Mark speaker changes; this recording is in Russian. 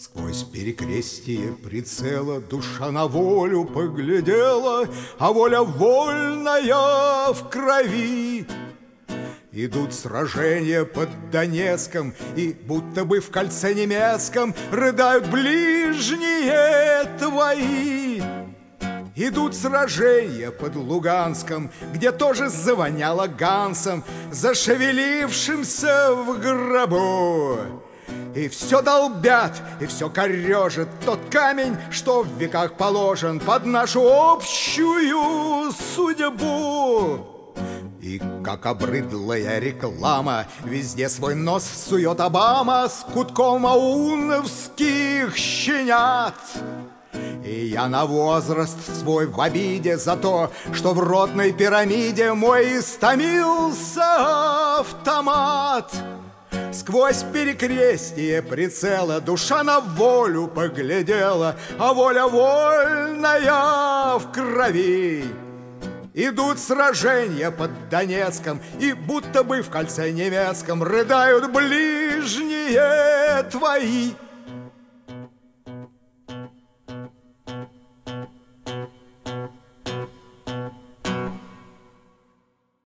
Speaker 1: Сквозь перекрестие прицела душа на волю поглядела, а воля вольная в крови. Идут сражения под Донецком, и будто бы в кольце немецком рыдают ближние твои. Идут сражения под Луганском, где тоже завоняло гансом, зашевелившимся в гробу. И все долбят, и все корежит тот камень, что в веках положен под нашу общую судьбу. И как обрыдлая реклама везде свой нос всует Обама с кутком ауновских щенят. И я на возраст свой в обиде за то, что в ротной пирамиде мой истомился автомат. Сквозь перекрестие прицела душа на волю поглядела, а воля вольная в крови. Идут сражения под Донецком, и будто бы в кольце немецком рыдают ближние твои.